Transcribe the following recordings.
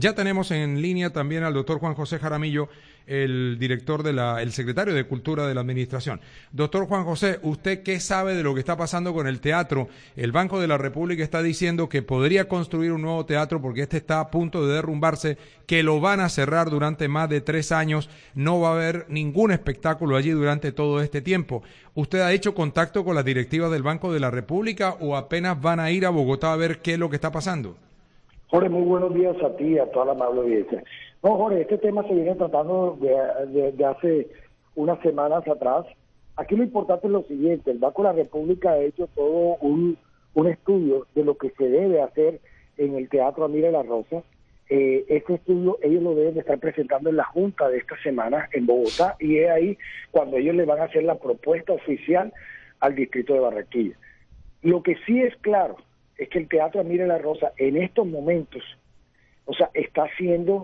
Ya tenemos en línea también al doctor Juan José Jaramillo, el director el secretario de Cultura de la Administración. Doctor Juan José, ¿usted qué sabe de lo que está pasando con el teatro? El Banco de la República está diciendo que podría construir un nuevo teatro porque este está a punto de derrumbarse, que lo van a cerrar durante más de 3 años, no va a haber ningún espectáculo allí durante todo este tiempo. ¿Usted ha hecho contacto con las directivas del Banco de la República o apenas van a ir a Bogotá a ver qué es lo que está pasando? Jorge, muy buenos días a ti y a toda la amable audiencia. No, Jorge, este tema se viene tratando de hace unas semanas atrás. Aquí lo importante es lo siguiente: el Banco de la República ha hecho todo un estudio de lo que se debe hacer en el Teatro Amira de la Rosa. Este estudio ellos lo deben de estar presentando en la Junta de esta semana en Bogotá, y es ahí cuando ellos le van a hacer la propuesta oficial al Distrito de Barranquilla. Lo que sí es claro es que el Teatro Amira de la Rosa en estos momentos, o sea, está haciendo,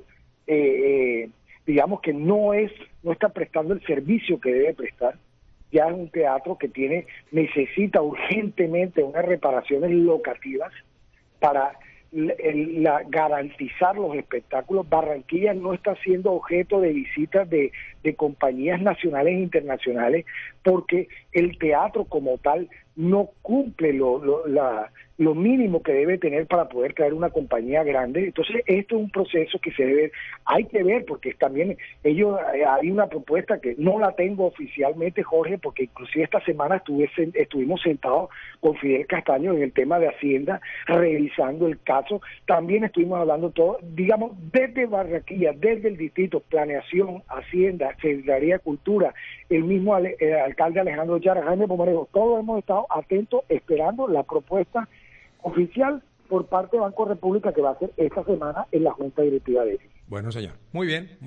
digamos que no está prestando el servicio que debe prestar. Ya es un teatro que necesita urgentemente unas reparaciones locativas para garantizar los espectáculos. Barranquilla no está siendo objeto de visitas de compañías nacionales e internacionales porque el teatro como tal no cumple lo mínimo que debe tener para poder traer una compañía grande. Entonces esto es un proceso que hay que ver, porque también hay una propuesta que no la tengo oficialmente, Jorge, porque inclusive esta semana estuvimos sentados con Fidel Castaño en el tema de Hacienda, revisando el caso. También estuvimos hablando todo, digamos, desde Barranquilla, desde el distrito, Planeación, Hacienda, Secretaría de Cultura, el mismo alcalde Alejandro Yara, Jaime Pomarejo, todos hemos estado atentos esperando la propuesta oficial por parte de Banco República que va a ser esta semana en la Junta Directiva de ellos. Bueno, señor. Muy bien.